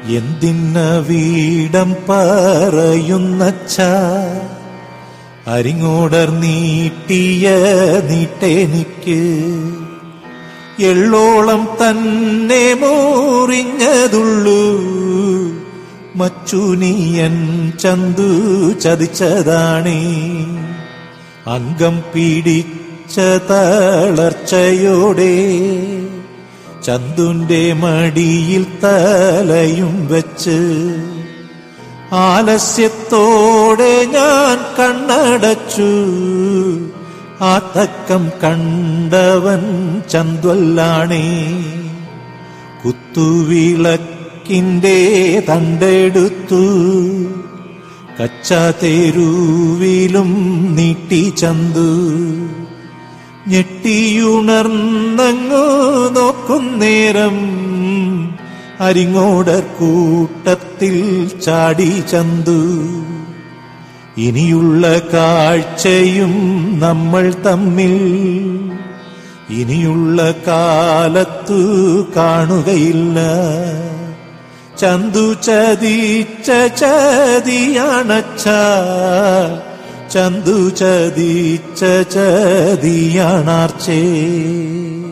എന്തിന്ന വീടം പറയുന്നച്ച അരിങ്ങോടർ നീട്ടിയ നീട്ടെനിക്ക് എള്ളോളം തന്നെ മോറിഞ്ഞതുള്ളൂ മച്ചുനിയൻ ചന്തു ചതിച്ചതാണേ അംഗം പീഡിച്ച തളർച്ചയോടെ ചന്തുന്റെ മടിയിൽ തലയും വെച്ച് ആലസ്യത്തോടെ ഞാൻ കണ്ണടച്ചു ആ തക്കം കണ്ടവൻ ചന്തുവല്ലാണേ കുത്തുവിളക്കിന്റെ തണ്ടെടുത്തു കച്ചാതെരുവിലും നീട്ടി ചന്തു ഞെട്ടിയുണർന്നങ്ങു നോക്കുന്നേരം അരിങ്ങോടർ കൂട്ടത്തിൽ ചാടി ചന്തു ഇനിയുള്ള കാഴ്ചയും നമ്മൾ തമ്മിൽ ഇനിയുള്ള കാലത്തു കാണുകയില്ല ചന്തു ചതിച്ച ചതിയാണച്ച ചന്തു ചതിച്ച ചതിയാണാർച്ചേ